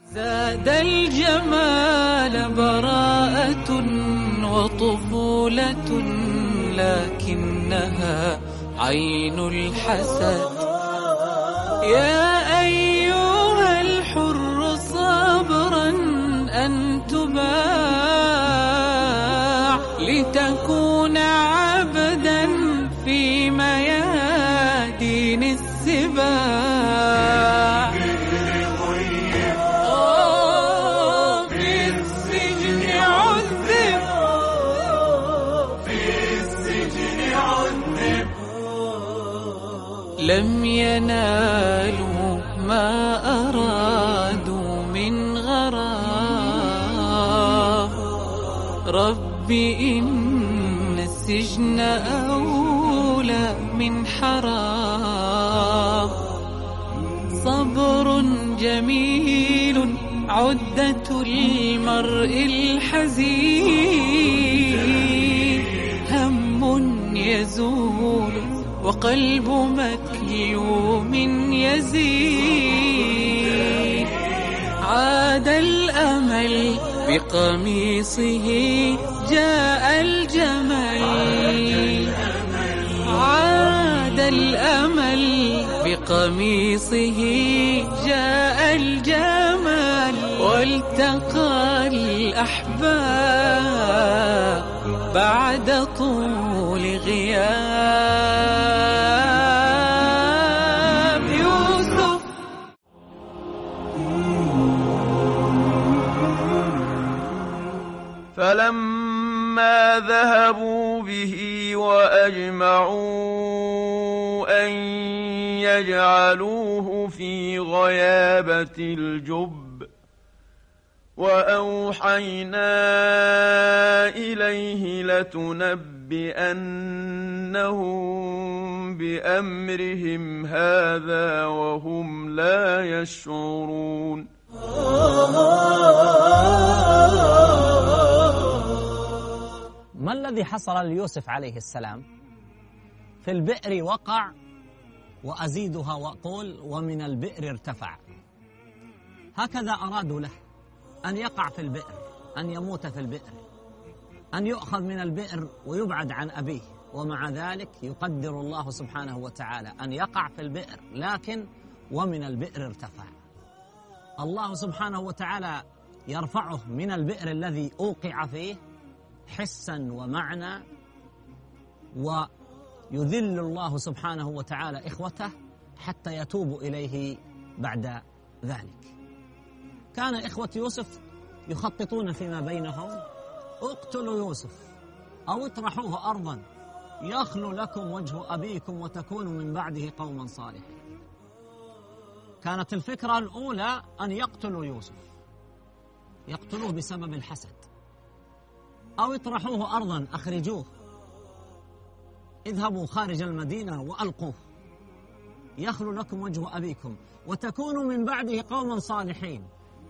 زاد الجمال براءة وطفولة، لكنها عين الحسد. يا أيها الحر صبرا أن تباع، لتكون عبدا في ميادين السباع. لم ينالوا ما أرادوا من غرام، رب إن السجن أولى من حرام. صبر جميل عدة المرء الحزين، هم يزول وقلب مكلوم يزيد. عاد الأمل بقميصه جاء الجمل، عاد الأمل بقميصه جاء الجمل. والتقى الأحباب بعد طول غياب يوسف. فلما ذهبوا به وأجمعوا أن يجعلوه في غيابة الجب، وأوحينا إليه لتنبئنهم بأمرهم هذا وهم لا يشعرون. ما الذي حصل ليوسف عليه السلام؟ في البئر وقع، وأزيدها وأقول ومن البئر ارتفع. هكذا أرادوا له، أن يقع في البئر، أن يموت في البئر، أن يؤخذ من البئر ويبعد عن أبيه، ومع ذلك يقدر الله سبحانه وتعالى أن يقع في البئر، لكن ومن البئر ارتفع. الله سبحانه وتعالى يرفعه من البئر الذي أوقع فيه حسا ومعنى، ويذل الله سبحانه وتعالى إخوته حتى يتوبوا إليه بعد ذلك. كان إخوة يوسف يخططون فيما بينهم: اقتلوا يوسف أو اطرحوه أرضا يخلو لكم وجه أبيكم وتكونوا من بعده قوما صالحين. كانت الفكرة الأولى أن يقتلوا يوسف، يقتلوه بسبب الحسد، أو اطرحوه أرضا، أخرجوه، اذهبوا خارج المدينة وألقوه يخلو لكم وجه أبيكم وتكونوا من بعده قوما صالحين.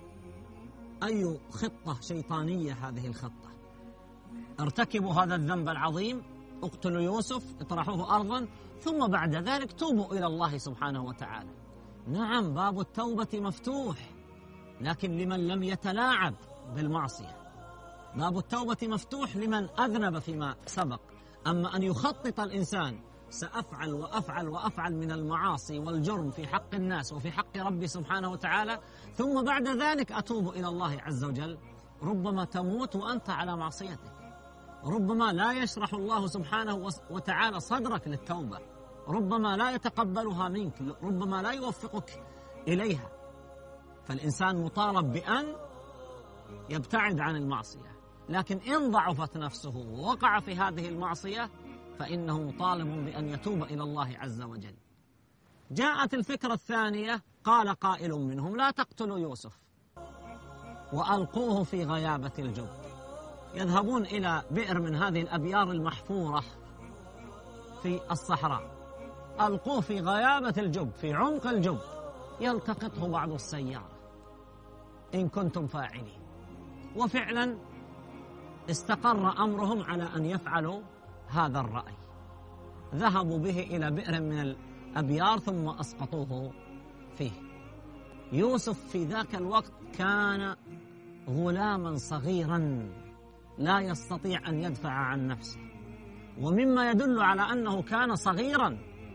أي خطة شيطانية هذه الخطة! ارتكبوا هذا الذنب العظيم، اقتلوا يوسف، اطرحوه أرضا، ثم بعد ذلك توبوا إلى الله سبحانه وتعالى. نعم، باب التوبة مفتوح، لكن لمن لم يتلاعب بالمعصية. باب التوبة مفتوح لمن أذنب فيما سبق، أما أن يخطط الإنسان سأفعل وأفعل وأفعل من المعاصي والجرم في حق الناس وفي حق ربي سبحانه وتعالى، ثم بعد ذلك أتوب إلى الله عز وجل، ربما تموت وأنت على معصيتك، ربما لا يشرح الله سبحانه وتعالى صدرك للتوبة، ربما لا يتقبلها منك، ربما لا يوفقك إليها. فالإنسان مطالب بأن يبتعد عن المعصية، لكن إن ضعفت نفسه ووقع في هذه المعصية فإنه مطالب بأن يتوب إلى الله عز وجل. جاءت الفكرة الثانية، قال قائل منهم: لا تقتلوا يوسف وألقوه في غيابة الجب. يذهبون إلى بئر من هذه الأبيار المحفورة في الصحراء، ألقوه في غيابة الجب، في عمق الجب، يلتقطه بعض السيارة إن كنتم فاعلين. وفعلا استقر أمرهم على أن يفعلوا هذا الرأي. ذهبوا به إلى بئر من الأبيار ثم أسقطوه فيه. يوسف في ذاك الوقت كان غلاما صغيرا لا يستطيع أن يدفع عن نفسه، ومما يدل على أنه كان صغيرا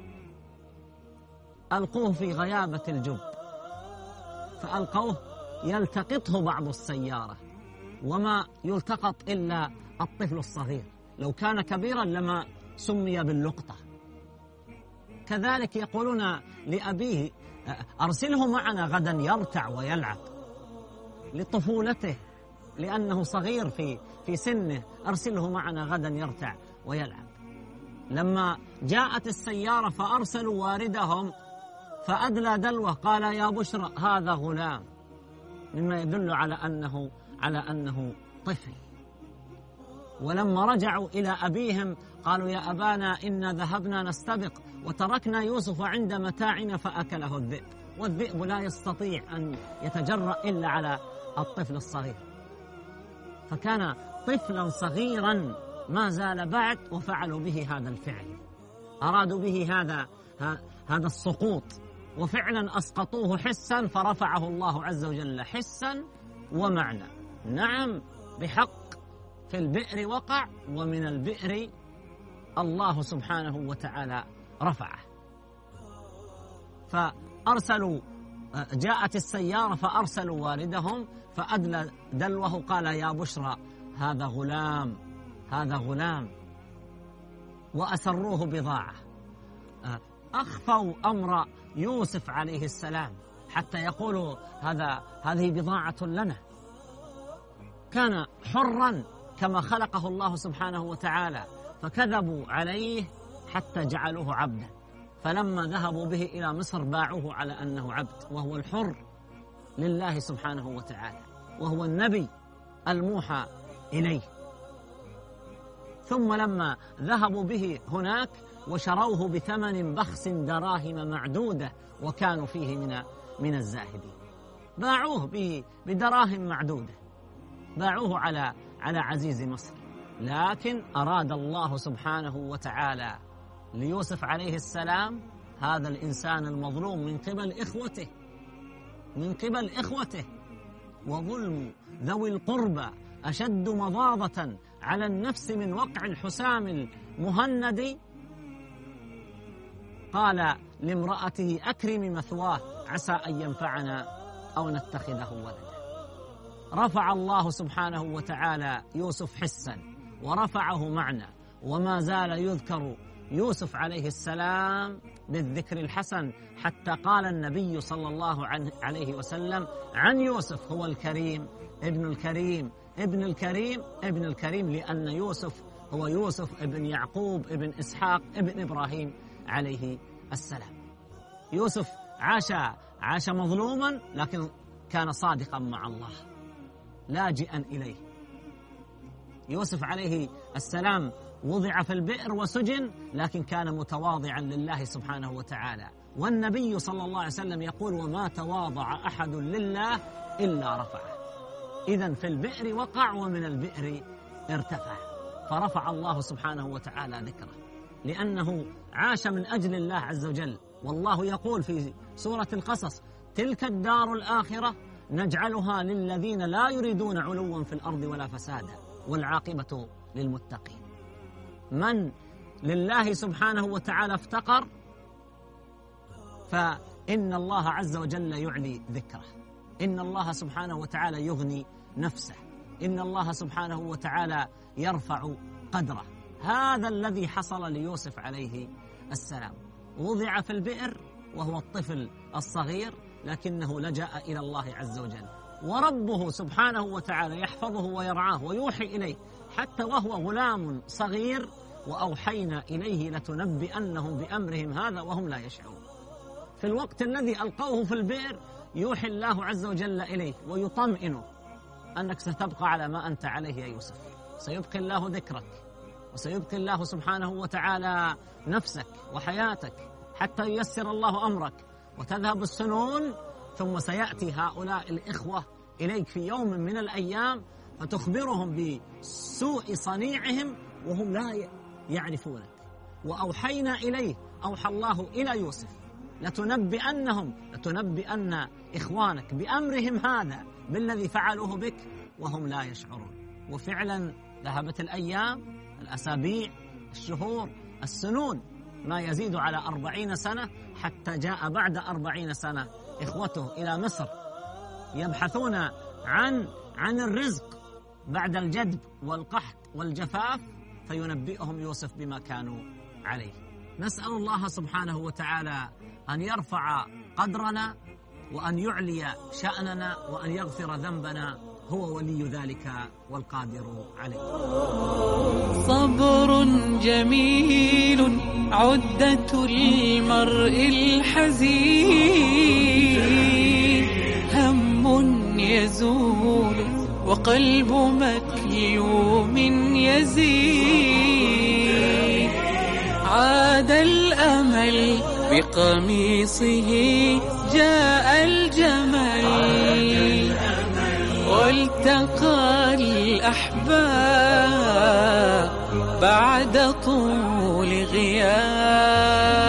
ألقوه في غيابة الجب، فألقوه يلتقطه بعض السيارة، وما يلتقط إلا الطفل الصغير، لو كان كبيرا لما سمي باللقطة. كذلك يقولون لأبيه أرسله معنا غدا يرتع ويلعب، لطفولته لأنه صغير في سنه، أرسله معنا غدا يرتع ويلعب. لما جاءت السيارة فأرسلوا واردهم فأدلى دلوه، قال يا بشرى هذا غلام، مما يدل على أنه طفل. ولما رجعوا إلى أبيهم قالوا يا أبانا إنا ذهبنا نستبق وتركنا يوسف عند متاعنا فأكله الذئب، والذئب لا يستطيع أن يتجرأ إلا على الطفل الصغير. فكان طفلا صغيرا ما زال بعد، وفعلوا به هذا الفعل، أرادوا به هذا السقوط، وفعلا أسقطوه حسا، فرفعه الله عز وجل حسا ومعنى. نعم بحق في البئر وقع، ومن البئر الله سبحانه وتعالى رفعه. فأرسلوا، جاءت السيارة فأرسلوا واردهم فأدلى دلوه، قال يا بشرى هذا غلام، هذا غلام، وأسروه بضاعة. أخفوا أمر يوسف عليه السلام حتى يقولوا هذه بضاعة لنا. كان حرا كما خلقه الله سبحانه وتعالى، فكذبوا عليه حتى جعلوه عبدا، فلما ذهبوا به إلى مصر باعوه على أنه عبد، وهو الحر لله سبحانه وتعالى، وهو النبي الموحى إليه. ثم لما ذهبوا به هناك وشروه بثمن بخس دراهم معدودة، وكانوا فيه من الزاهدين، باعوه بدراهم معدودة، باعوه على عزيز مصر. لكن أراد الله سبحانه وتعالى ليوسف عليه السلام هذا الإنسان المظلوم من قبل إخوته، وظلم ذوي القربى أشد مضاضة على النفس من وقع الحسام المهند. قال لامرأته أكرمي مثواه عسى أن ينفعنا أو نتخذه ولدا. رفع الله سبحانه وتعالى يوسف حسا ورفعه معنى، وما زال يذكر يوسف عليه السلام بالذكر الحسن، حتى قال النبي صلى الله عليه وسلم عن يوسف هو الكريم ابن الكريم ابن الكريم ابن الكريم، لأن يوسف هو يوسف ابن يعقوب ابن إسحاق ابن إبراهيم عليه السلام. يوسف عاش مظلوما، لكن كان صادقا مع الله لاجئا إليه. يوسف عليه السلام وضع في البئر وسجن، لكن كان متواضعا لله سبحانه وتعالى. والنبي صلى الله عليه وسلم يقول وما تواضع أحد لله إلا رفعه. إذن في البئر وقع، ومن البئر ارتفع، فرفع الله سبحانه وتعالى ذكره، لأنه عاش من أجل الله عز وجل. والله يقول في سورة القصص تلك الدار الآخرة نجعلها للذين لا يريدون علوا في الأرض ولا فسادا والعاقبة للمتقين. من لله سبحانه وتعالى افتقر فإن الله عز وجل يعلي ذكره، إن الله سبحانه وتعالى يغني نفسه، إن الله سبحانه وتعالى يرفع قدره. هذا الذي حصل ليوسف عليه السلام، وضع في البئر وهو الطفل الصغير، لكنه لجأ إلى الله عز وجل، وربه سبحانه وتعالى يحفظه ويرعاه ويوحي إليه حتى وهو غلام صغير. وأوحينا إليه لتنبئنهم بأمرهم هذا وهم لا يشعرون. في الوقت الذي ألقوه في البئر يوحي الله عز وجل إليه ويطمئنه أنك ستبقى على ما أنت عليه يا يوسف، سيبقي الله ذكرك، وسيبقي الله سبحانه وتعالى نفسك وحياتك حتى ييسر الله أمرك وتذهب السنون، ثم سيأتي هؤلاء الإخوة إليك في يوم من الأيام فتخبرهم بسوء صنيعهم وهم لا يعرفونك. وأوحينا إليه، أوحى الله إلى يوسف لتنبئن إخوانك بأمرهم هذا بالذي فعلوه بك وهم لا يشعرون. وفعلا ذهبت الأيام، الأسابيع، الشهور، السنون، ما يزيد على 40 سنة، حتى جاء بعد 40 سنة إخوته إلى مصر يبحثون عن الرزق بعد الجدب والقحط والجفاف، فينبئهم يوسف بما كانوا عليه. نسأل الله سبحانه وتعالى أن يرفع قدرنا وأن يعلي شأننا وأن يغفر ذنبنا، هو ولي ذلك والقادر عليه. صبر جميل عدة المرء الحزين، هم يزول وقلب مكلوم يزيد، عاد الأمل بقميصه جاء الجمل، والتقى الأحباب بعد طول غياب.